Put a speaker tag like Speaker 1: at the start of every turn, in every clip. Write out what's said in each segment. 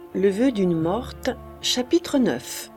Speaker 1: Le vœu d'une morte, chapitre 9.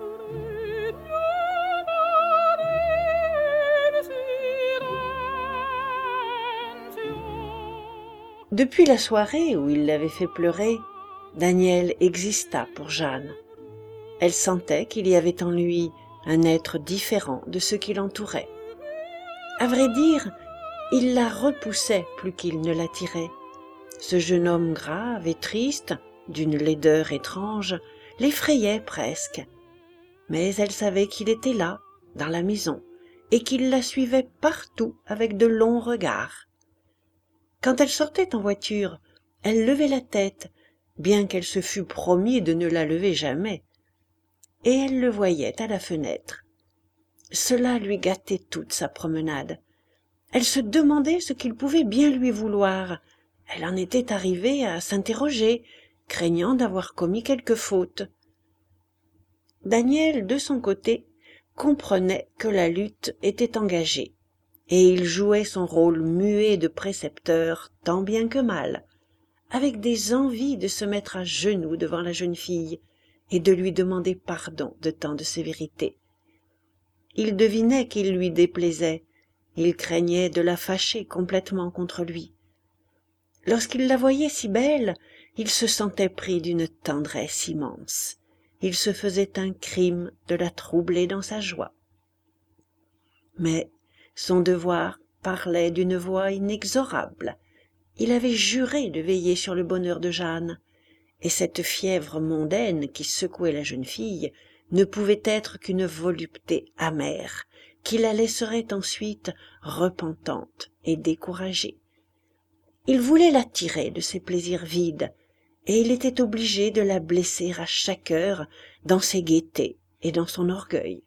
Speaker 1: Depuis la soirée où il l'avait fait pleurer, Daniel exista pour Jeanne. Elle sentait qu'il y avait en lui un être différent de ceux qui l'entouraient. À vrai dire, il la repoussait plus qu'il ne l'attirait. Ce jeune homme grave et triste, d'une laideur étrange, l'effrayait presque. Mais elle savait qu'il était là, dans la maison, et qu'il la suivait partout avec de longs regards. Quand elle sortait en voiture, elle levait la tête, bien qu'elle se fût promis de ne la lever jamais, et elle le voyait à la fenêtre. Cela lui gâtait toute sa promenade. Elle se demandait ce qu'il pouvait bien lui vouloir. Elle en était arrivée à s'interroger, craignant d'avoir commis quelque faute. Daniel, de son côté, comprenait que la lutte était engagée, et il jouait son rôle muet de précepteur tant bien que mal, avec des envies de se mettre à genoux devant la jeune fille et de lui demander pardon de tant de sévérité. Il devinait qu'il lui déplaisait, il craignait de la fâcher complètement contre lui. Lorsqu'il la voyait si belle, il se sentait pris d'une tendresse immense. Il se faisait un crime de la troubler dans sa joie. Mais son devoir parlait d'une voix inexorable. Il avait juré de veiller sur le bonheur de Jeanne, et cette fièvre mondaine qui secouait la jeune fille ne pouvait être qu'une volupté amère, qui la laisserait ensuite repentante et découragée. Il voulait la tirer de ses plaisirs vides, et il était obligé de la blesser à chaque heure dans ses gaietés et dans son orgueil.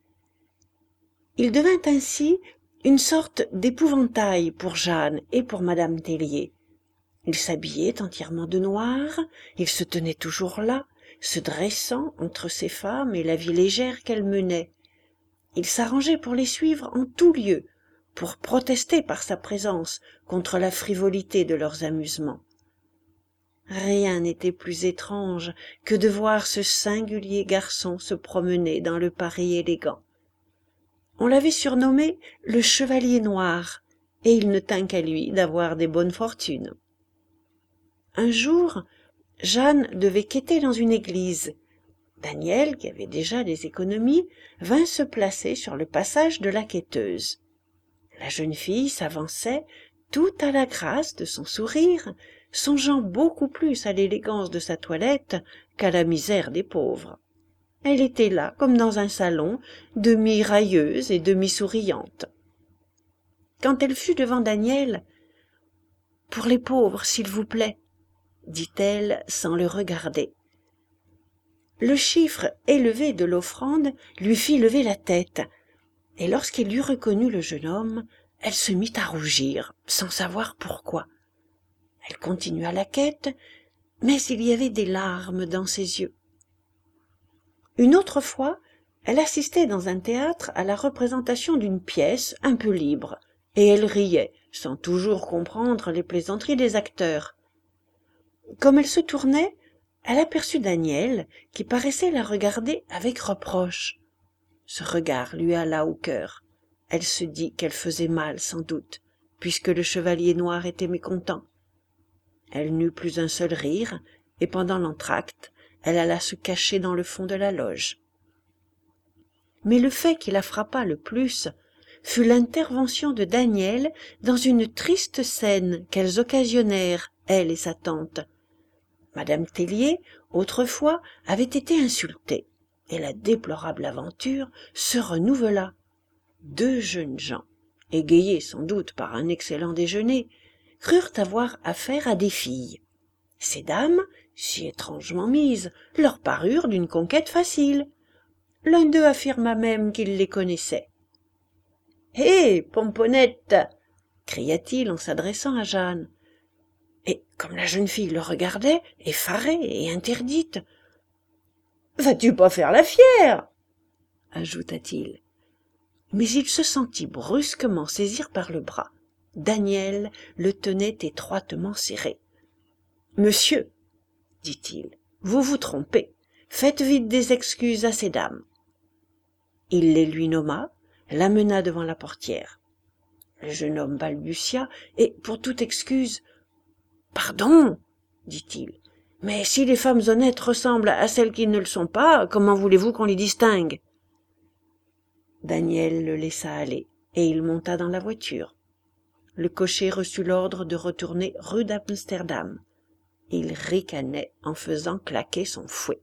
Speaker 1: Il devint ainsi une sorte d'épouvantail pour Jeanne et pour madame Tellier. Il s'habillait entièrement de noir, il se tenait toujours là, se dressant entre ces femmes et la vie légère qu'elles menaient. Il s'arrangeait pour les suivre en tout lieu, pour protester par sa présence contre la frivolité de leurs amusements. Rien n'était plus étrange que de voir ce singulier garçon se promener dans le Paris élégant. On l'avait surnommé le Chevalier Noir, et il ne tint qu'à lui d'avoir des bonnes fortunes. Un jour, Jeanne devait quêter dans une église. Daniel, qui avait déjà des économies, vint se placer sur le passage de la quêteuse. La jeune fille s'avançait, tout à la grâce de son sourire, songeant beaucoup plus à l'élégance de sa toilette qu'à la misère des pauvres. Elle était là, comme dans un salon, demi-railleuse et demi-souriante. Quand elle fut devant Daniel, « Pour les pauvres, s'il vous plaît », dit-elle sans le regarder. Le chiffre élevé de l'offrande lui fit lever la tête, et lorsqu'elle eut reconnu le jeune homme, elle se mit à rougir, sans savoir pourquoi. Elle continua la quête, mais il y avait des larmes dans ses yeux. Une autre fois, elle assistait dans un théâtre à la représentation d'une pièce un peu libre, et elle riait, sans toujours comprendre les plaisanteries des acteurs. Comme elle se tournait, elle aperçut Daniel, qui paraissait la regarder avec reproche. Ce regard lui alla au cœur. Elle se dit qu'elle faisait mal, sans doute, puisque le chevalier noir était mécontent. Elle n'eut plus un seul rire, et pendant l'entr'acte, elle alla se cacher dans le fond de la loge. Mais le fait qui la frappa le plus fut l'intervention de Daniel dans une triste scène qu'elles occasionnèrent, elle et sa tante. Madame Tellier, autrefois, avait été insultée, et la déplorable aventure se renouvela. Deux jeunes gens, égayés sans doute par un excellent déjeuner, crurent avoir affaire à des filles. Ces dames, si étrangement mises, leur parurent d'une conquête facile. L'un d'eux affirma même qu'il les connaissait. « Hé, Pomponnette !» cria-t-il en s'adressant à Jeanne. Et comme la jeune fille le regardait, effarée et interdite, « Vas-tu pas faire la fière ?» ajouta-t-il. Mais il se sentit brusquement saisir par le bras. Daniel le tenait étroitement serré. « Monsieur, dit-il, vous vous trompez. Faites vite des excuses à ces dames. » Il les lui nomma, l'amena devant la portière. Le jeune homme balbutia, et, pour toute excuse, « Pardon, dit-il, mais si les femmes honnêtes ressemblent à celles qui ne le sont pas, comment voulez-vous qu'on les distingue ?» Daniel le laissa aller, et il monta dans la voiture. Le cocher reçut l'ordre de retourner rue d'Amsterdam. Il ricanait en faisant claquer son fouet.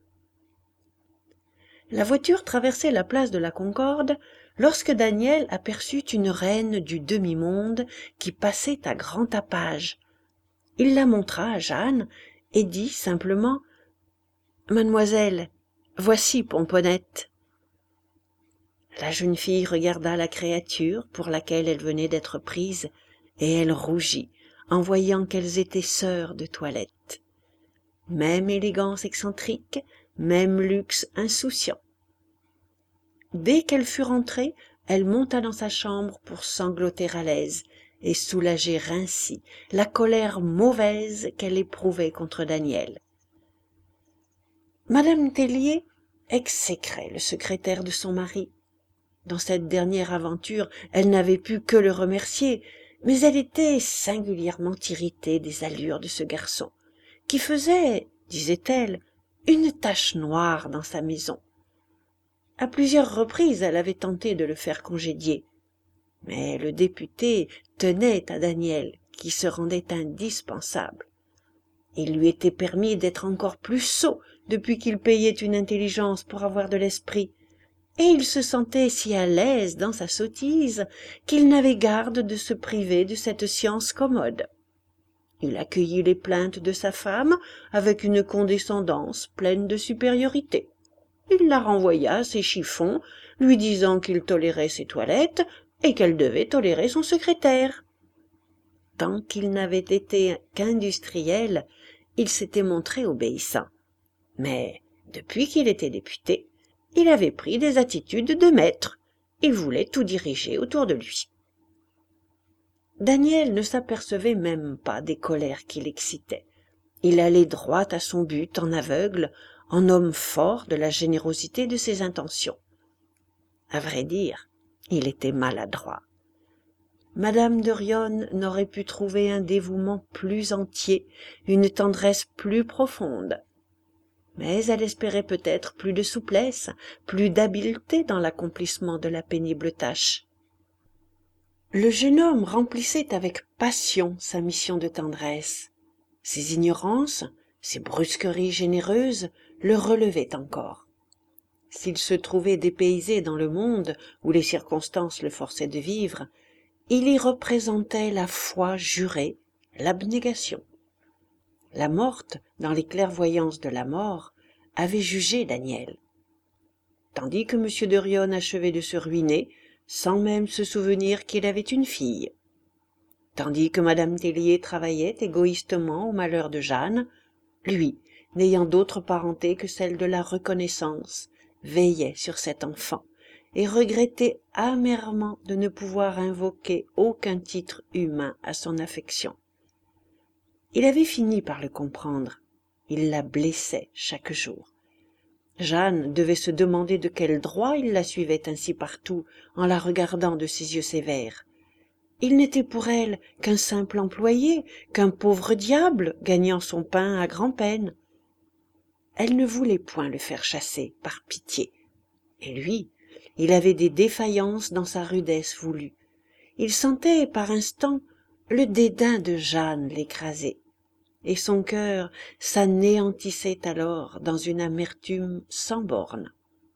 Speaker 1: La voiture traversait la place de la Concorde lorsque Daniel aperçut une reine du demi-monde qui passait à grand tapage. Il la montra à Jeanne et dit simplement « Mademoiselle, voici Pomponnette. » La jeune fille regarda la créature pour laquelle elle venait d'être prise, et elle rougit en voyant qu'elles étaient sœurs de toilette. Même élégance excentrique, même luxe insouciant. Dès qu'elle fut rentrée, elle monta dans sa chambre pour sangloter à l'aise et soulager ainsi la colère mauvaise qu'elle éprouvait contre Daniel. Madame Tellier exécrait le secrétaire de son mari. Dans cette dernière aventure, elle n'avait pu que le remercier, mais elle était singulièrement irritée des allures de ce garçon, qui faisait, disait-elle, une tache noire dans sa maison. À plusieurs reprises, elle avait tenté de le faire congédier, mais le député tenait à Daniel, qui se rendait indispensable. Il lui était permis d'être encore plus sot depuis qu'il payait une intelligence pour avoir de l'esprit, et il se sentait si à l'aise dans sa sottise qu'il n'avait garde de se priver de cette science commode. Il accueillit les plaintes de sa femme avec une condescendance pleine de supériorité. Il la renvoya à ses chiffons, lui disant qu'il tolérait ses toilettes et qu'elle devait tolérer son secrétaire. Tant qu'il n'avait été qu'industriel, il s'était montré obéissant. Mais depuis qu'il était député, il avait pris des attitudes de maître. Il voulait tout diriger autour de lui. Daniel ne s'apercevait même pas des colères qui l'excitaient. Il allait droit à son but en aveugle, en homme fort de la générosité de ses intentions. À vrai dire, il était maladroit. Madame de Rion n'aurait pu trouver un dévouement plus entier, une tendresse plus profonde. Mais elle espérait peut-être plus de souplesse, plus d'habileté dans l'accomplissement de la pénible tâche. Le jeune homme remplissait avec passion sa mission de tendresse. Ses ignorances, ses brusqueries généreuses le relevaient encore. S'il se trouvait dépaysé dans le monde où les circonstances le forçaient de vivre, il y représentait la foi jurée, l'abnégation. La morte, dans les clairvoyances de la mort, avait jugé Daniel. Tandis que M. de Rion achevait de se ruiner, sans même se souvenir qu'il avait une fille. Tandis que Madame Tellier travaillait égoïstement au malheur de Jeanne, lui, n'ayant d'autre parenté que celle de la reconnaissance, veillait sur cet enfant et regrettait amèrement de ne pouvoir invoquer aucun titre humain à son affection. Il avait fini par le comprendre. Il la blessait chaque jour. Jeanne devait se demander de quel droit il la suivait ainsi partout en la regardant de ses yeux sévères. Il n'était pour elle qu'un simple employé, qu'un pauvre diable gagnant son pain à grand-peine. Elle ne voulait point le faire chasser, par pitié. Et lui, il avait des défaillances dans sa rudesse voulue. Il sentait par instants le dédain de Jeanne l'écraser, et son cœur s'anéantissait alors dans une amertume sans bornes.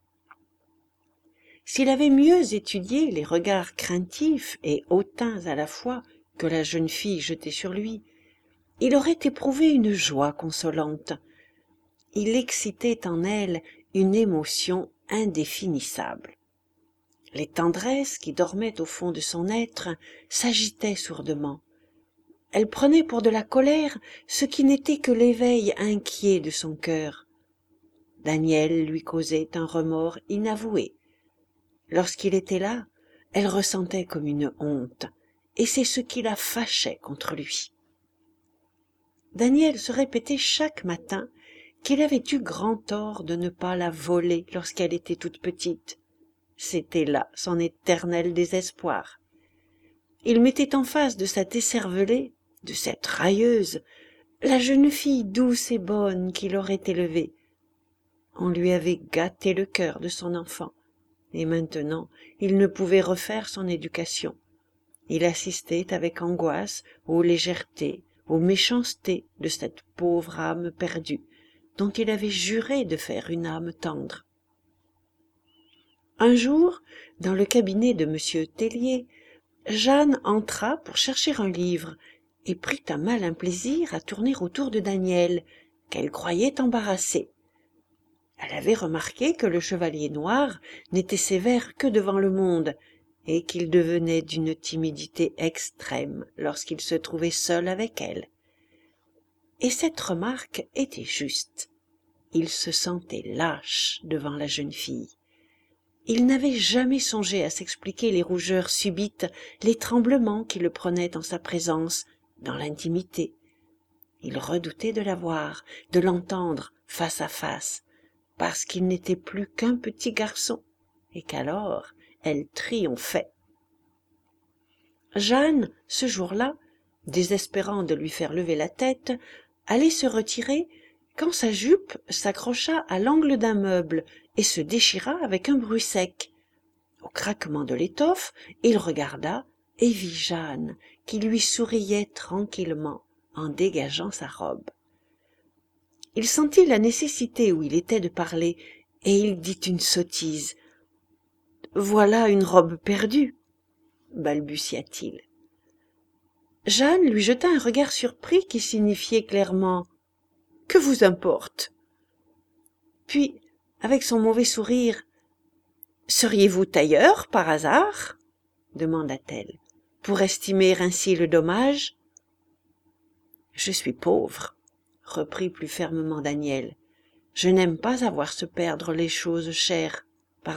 Speaker 1: S'il avait mieux étudié les regards craintifs et hautains à la fois que la jeune fille jetait sur lui, il aurait éprouvé une joie consolante. Il excitait en elle une émotion indéfinissable. Les tendresses qui dormaient au fond de son être s'agitaient sourdement. Elle prenait pour de la colère ce qui n'était que l'éveil inquiet de son cœur. Daniel lui causait un remords inavoué. Lorsqu'il était là, elle ressentait comme une honte, et c'est ce qui la fâchait contre lui. Daniel se répétait chaque matin qu'il avait eu grand tort de ne pas la voler lorsqu'elle était toute petite. C'était là son éternel désespoir. Il mettait en face de cette écervelée, de cette railleuse, la jeune fille douce et bonne qu'il aurait élevée. On lui avait gâté le cœur de son enfant, et maintenant il ne pouvait refaire son éducation. Il assistait avec angoisse aux légèretés, aux méchancetés de cette pauvre âme perdue, dont il avait juré de faire une âme tendre. Un jour, dans le cabinet de M. Tellier, Jeanne entra pour chercher un livre et prit un malin plaisir à tourner autour de Daniel, qu'elle croyait embarrassé. Elle avait remarqué que le chevalier noir n'était sévère que devant le monde, et qu'il devenait d'une timidité extrême lorsqu'il se trouvait seul avec elle. Et cette remarque était juste. Il se sentait lâche devant la jeune fille. Il n'avait jamais songé à s'expliquer les rougeurs subites, les tremblements qui le prenaient en sa présence, dans l'intimité. Il redoutait de la voir, de l'entendre face à face, parce qu'il n'était plus qu'un petit garçon, et qu'alors elle triomphait. Jeanne, ce jour-là, désespérant de lui faire lever la tête, allait se retirer quand sa jupe s'accrocha à l'angle d'un meuble et se déchira avec un bruit sec. Au craquement de l'étoffe, il regarda et vit Jeanne qui lui souriait tranquillement en dégageant sa robe. Il sentit la nécessité où il était de parler, et il dit une sottise. « Voilà une robe perdue !» balbutia-t-il. Jeanne lui jeta un regard surpris qui signifiait clairement « Que vous importe ?» Puis, avec son mauvais sourire, « Seriez-vous tailleur, par hasard ?» demanda-t-elle, « pour estimer ainsi le dommage ?»« Je suis pauvre, » reprit plus fermement Daniel. « Je n'aime pas à voir se perdre les choses chères. Pardonnez-moi. »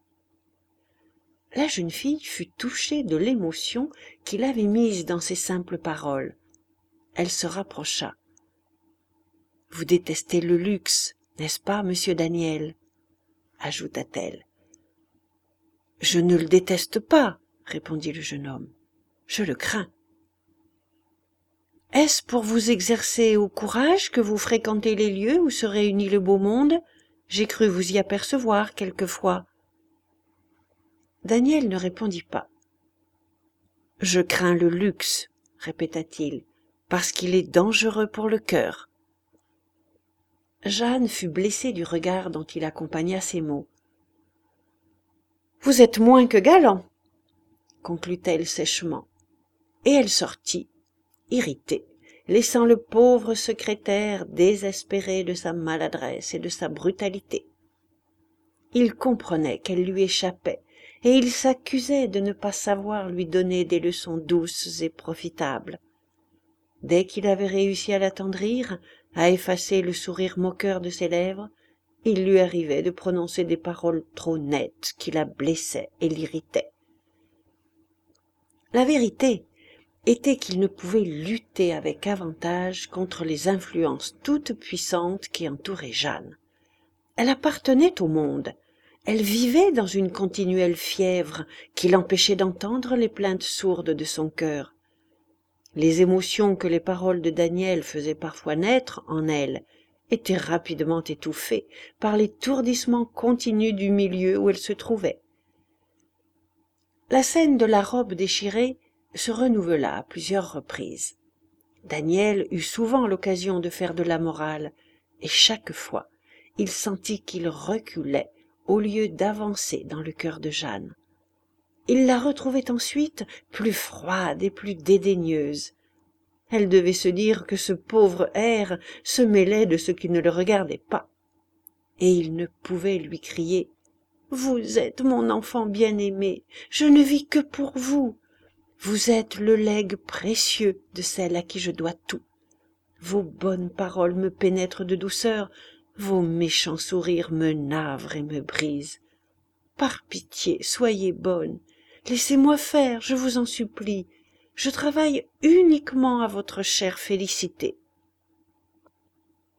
Speaker 1: La jeune fille fut touchée de l'émotion qu'il avait mise dans ces simples paroles. Elle se rapprocha. « Vous détestez le luxe, n'est-ce pas, monsieur Daniel ?» ajouta-t-elle. « Je ne le déteste pas, » répondit le jeune homme. « Je le crains. » « Est-ce pour vous exercer au courage que vous fréquentez les lieux où se réunit le beau monde ? J'ai cru vous y apercevoir quelquefois. » Daniel ne répondit pas. « Je crains le luxe, » répéta-t-il, « parce qu'il est dangereux pour le cœur. » Jeanne fut blessée du regard dont il accompagna ces mots. « Vous êtes moins que galant, » conclut-elle sèchement, et elle sortit, irritée, laissant le pauvre secrétaire désespéré de sa maladresse et de sa brutalité. Il comprenait qu'elle lui échappait, et il s'accusait de ne pas savoir lui donner des leçons douces et profitables. Dès qu'il avait réussi à l'attendrir, à effacer le sourire moqueur de ses lèvres, il lui arrivait de prononcer des paroles trop nettes qui la blessaient et l'irritaient. La vérité était qu'il ne pouvait lutter avec avantage contre les influences toutes puissantes qui entouraient Jeanne. Elle appartenait au monde. Elle vivait dans une continuelle fièvre qui l'empêchait d'entendre les plaintes sourdes de son cœur. Les émotions que les paroles de Daniel faisaient parfois naître en elle étaient rapidement étouffées par l'étourdissement continu du milieu où elle se trouvait. La scène de la robe déchirée se renouvela à plusieurs reprises. Daniel eut souvent l'occasion de faire de la morale, et chaque fois, il sentit qu'il reculait au lieu d'avancer dans le cœur de Jeanne. Il la retrouvait ensuite plus froide et plus dédaigneuse. Elle devait se dire que ce pauvre air se mêlait de ce qui ne le regardait pas. Et il ne pouvait lui crier « Vous êtes mon enfant bien-aimé, je ne vis que pour vous. Vous êtes le legs précieux de celle à qui je dois tout. Vos bonnes paroles me pénètrent de douceur, vos méchants sourires me navrent et me brisent. Par pitié, soyez bonne, laissez-moi faire, je vous en supplie. Je travaille uniquement à votre chère félicité. »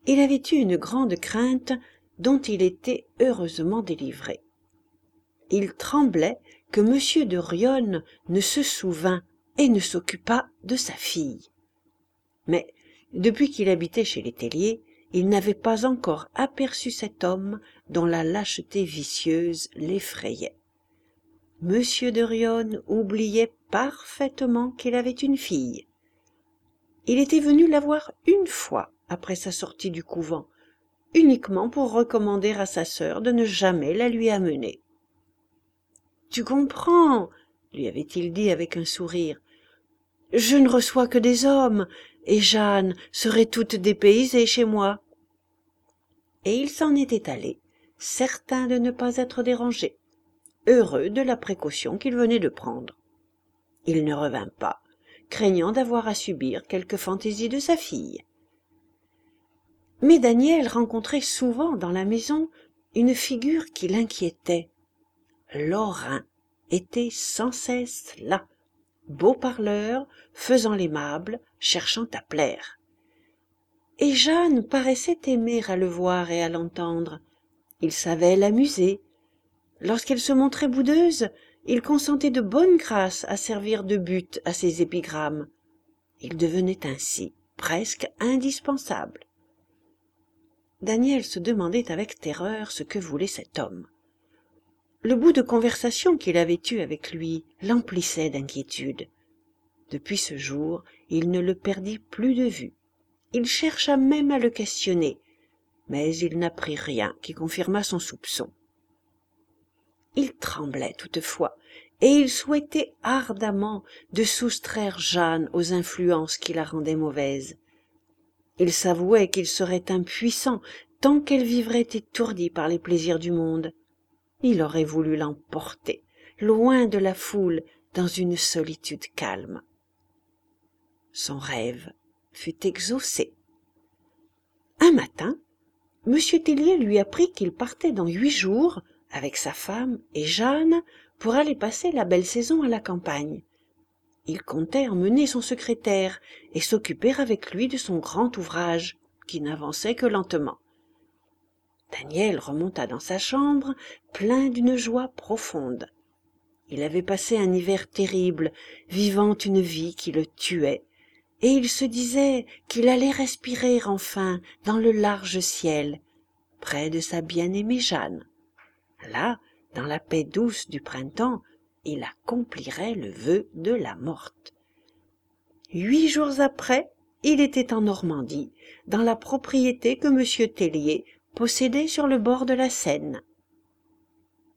Speaker 1: il avait eu une grande crainte dont il était heureusement délivré. Il tremblait que M. de Rione ne se souvînt et ne s'occupât de sa fille. Mais depuis qu'il habitait chez les Tellier, il n'avait pas encore aperçu cet homme dont la lâcheté vicieuse l'effrayait. M. de Rione oubliait parfaitement qu'il avait une fille. Il était venu la voir une fois après sa sortie du couvent, uniquement pour recommander à sa sœur de ne jamais la lui amener. « Tu comprends, lui avait-il dit avec un sourire, je ne reçois que des hommes, et Jeanne serait toute dépaysée chez moi. » Et il s'en était allé, certain de ne pas être dérangé, heureux de la précaution qu'il venait de prendre. Il ne revint pas, craignant d'avoir à subir quelque fantaisie de sa fille. Mais Daniel rencontrait souvent dans la maison une figure qui l'inquiétait. Lorrain était sans cesse là, beau parleur, faisant l'aimable, cherchant à plaire. Et Jeanne paraissait aimer à le voir et à l'entendre. Il savait l'amuser. Lorsqu'elle se montrait boudeuse, il consentait de bonne grâce à servir de but à ses épigrammes. Il devenait ainsi presque indispensable. Daniel se demandait avec terreur ce que voulait cet homme. Le bout de conversation qu'il avait eu avec lui l'emplissait d'inquiétude. Depuis ce jour, il ne le perdit plus de vue. Il chercha même à le questionner, mais il n'apprit rien qui confirmât son soupçon. Il tremblait toutefois, et il souhaitait ardemment de soustraire Jeanne aux influences qui la rendaient mauvaise. Il s'avouait qu'il serait impuissant tant qu'elle vivrait étourdie par les plaisirs du monde. Il aurait voulu l'emporter, loin de la foule, dans une solitude calme. Son rêve fut exaucé. Un matin, M. Tellier lui apprit qu'il partait dans 8 jours, avec sa femme et Jeanne, pour aller passer la belle saison à la campagne. Il comptait emmener son secrétaire et s'occuper avec lui de son grand ouvrage, qui n'avançait que lentement. Daniel remonta dans sa chambre, plein d'une joie profonde. Il avait passé un hiver terrible, vivant une vie qui le tuait, et il se disait qu'il allait respirer enfin dans le large ciel, près de sa bien-aimée Jeanne. Là, dans la paix douce du printemps, il accomplirait le vœu de la morte. 8 jours après, il était en Normandie, dans la propriété que M. Tellier possédait sur le bord de la Seine.